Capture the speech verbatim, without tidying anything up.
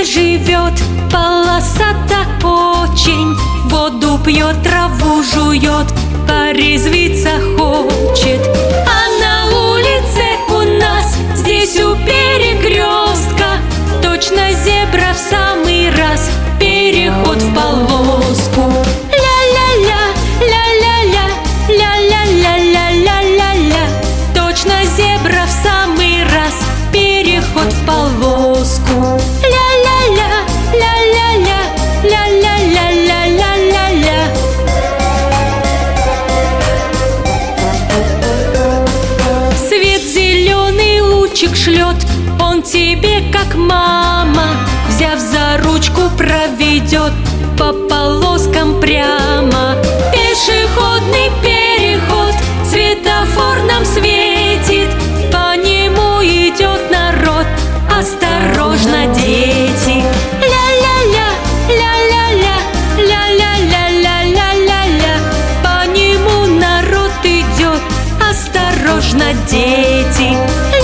живет, полосата очень. Воду пьет, траву жует, порезвиться хочет. А на улице у нас, здесь у перекрестка, точно зебра в самый раз, переход в полоску. Ля-ля-ля, ля-ля-ля, ля-ля-ля-ля-ля-ля-ля, точно зебра в самый раз, переход в полоску. Ля-ля-ля, ля-ля-ля, ля-ля-ля-ля-ля-ля-ля. Свет зеленый лучик шлет, он тебе как мама, взяв за ручку, проведет по полоскам прямо. Пешеходный переход, светофор нам светит, по нему идет народ, осторожно, дети. Ля-ля-ля, ля-ля-ля, ля-ля-ля-ля-ля-ля-ля, по нему народ идет, осторожно, дети.